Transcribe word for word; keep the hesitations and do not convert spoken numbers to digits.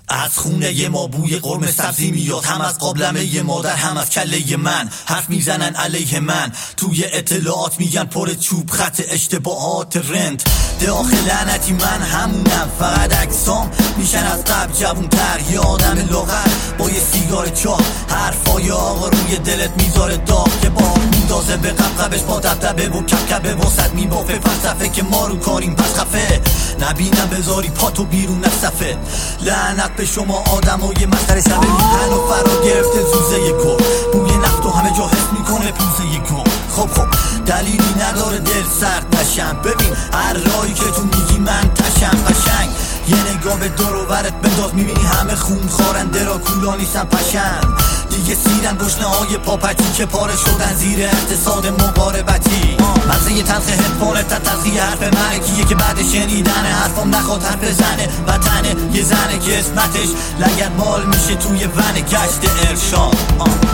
از خونه ما بوی قرمه سبزی میاد، هم از قابلمه مادر هم از کله من. حرف میزنن علیه من، توی اطلاعات میگن پر چوب خط اشتباهات رند. داخل لعنتی من همونم، فقط اجسام میشن از قبل جوونتر. یه آدم لاغر با یه سیگار چاق، حرفای آقا روی دلت میذاره داغ. که با میندازه به قبقبش با دبدبه و کبکبه واسط میبافه فلسفه که ما رو کاریم پس خفه. نبینم بذاری پاتو بیرون از صفه. لعنت به شما آدمای مسخره شبه میهن و فرا گرفته زوزه گل. بوی نفت و همه جا حس میکنه پوزه گل. خب خب دلیلی نداره دل سرد نشم. ببین هر راهی که تو میگی من تشم قشنگ. یه نگاه به دور و برت بنداز میبینی همه خون خارنده را کولا نیستن پشم. دیگه سیرن گشنه های پاپتی که پاره شدن زیر اقتصاد مقاربتی. مزه تلخ هدفونه تا تلخی حرف مرکیه که بعد شنیدن حرفم نخواد حرف زنه. وطنه یه زنه که اسمتش لگد مال میشه توی ون گشت ارشاد.